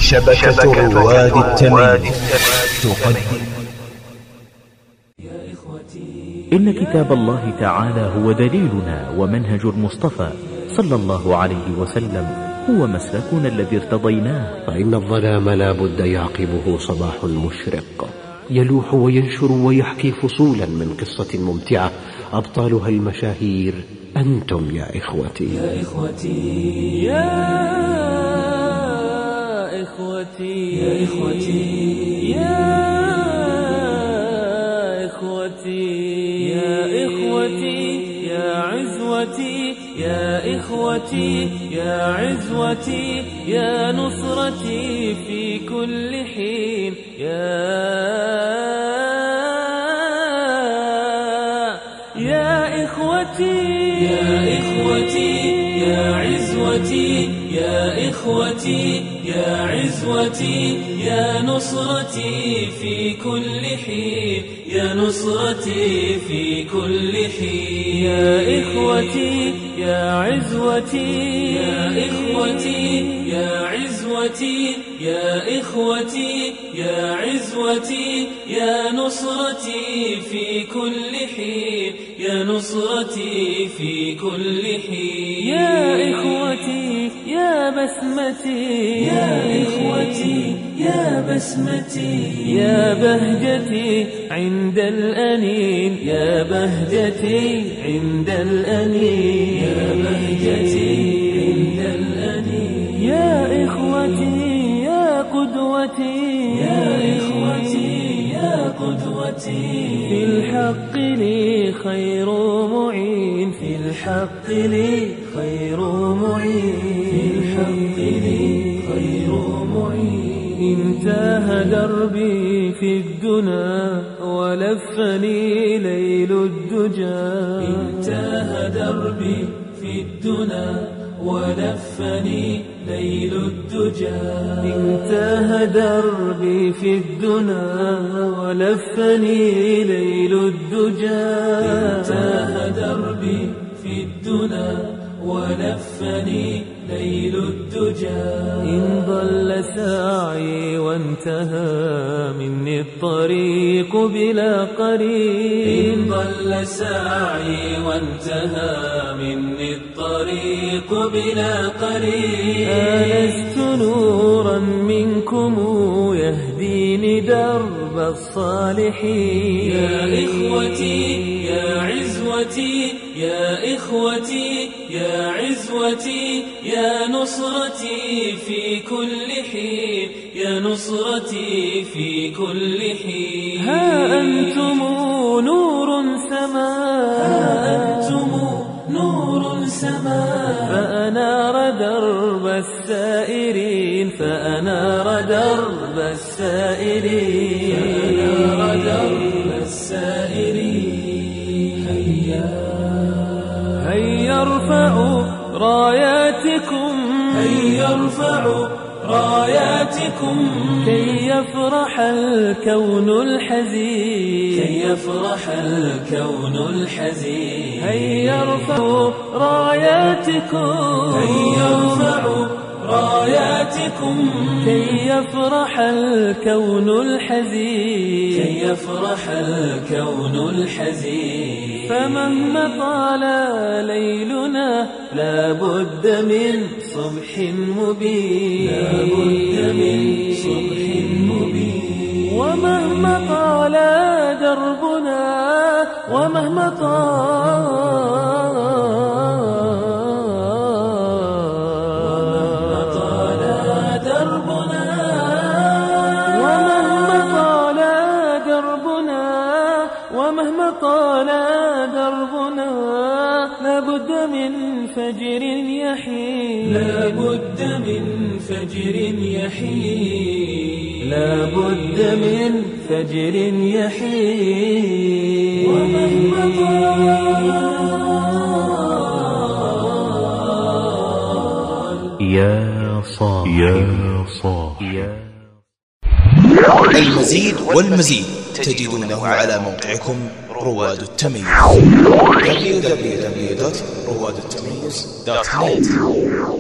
شبكة رواد التمييز تقدم. إن كتاب الله تعالى هو دليلنا ومنهج المصطفى صلى الله عليه وسلم، هو مسلكنا الذي ارتضيناه. فإن الظلام لا بد يعقبه صباح مشرق، يلوح وينشر ويحكي فصولا من قصة ممتعة أبطالها المشاهير أنتم يا إخوتي. يا إخوتي يا إخوتي يا إخوتي يا إخوتي يا إخوتي يا عزوتي يا إخوتي يا عزوتي يا نصرتي في كل حين يا إخوتي يا إخوتي يا عزوتي يا إخوتي يا عزوتي يا نصرتي في كل حين يا نصرتي في كل حين يا إخوتي يا عزوتي يا إخوتي يا عزوتي يا إخوتي يا عزوتي يا نصرتي في كل حين يا نصرتي في كل حين يا إخوتي يا بسمتي يا إخوتي يا بسمتي يا بهجتي عند الأنين يا بهجتي عند الأنين يا بهجتي عند الأنين يا إخوتي يا قدوتي يا إخوتي يا قدوتي في الحق لي خير معين في الحق لي خير معين في الحق لي خير معين انتهى دربي في الدنا ولفني ليل الدجى انتهى دربي في الدنا ولفني ليل الدجى انتهى دربي في الدنا ولفني ليل الدجى انتهى دربي في الدنا ولفني ليل الدجى إن ضل سعي وانتهى مني الطريق بلا قرين إن ضل سعي وانتهى مني الطريق بلا قرين آنست نورا منكم يهديني درب الصالحين يا إخوتي يا عزوتي يا إخوتي يا عزوتي يا نصرتي في كل حين يا نصرتي في كل حين ها أنتم نور سماء ها أنتم نور سماء فأنار درب السائرين فأنار درب السائرين فأنار درب السائرين هيا ارفعوا راياتكم هيا ارفعوا راياتكم كي يفرح الكون الحزين كي يفرح الكون الحزين هيا ارفعوا راياتكم هيا ارفعوا راياتكم كي يفرح الكون الحزين كي يفرح الكون الحزين فمهما طال ليلنا لا بد من صبح مبين لا بد من صبح مبين ومهما طال دربنا ومهما طال ومهما طال دربنا لابد من فجر يحين لابد من فجر يحين لابد من فجر يحين ومهما طال يا صاحي يا صاحي. المزيد والمزيد تجدونه على موقعكم رواد التمييز www.روادالتمييز.net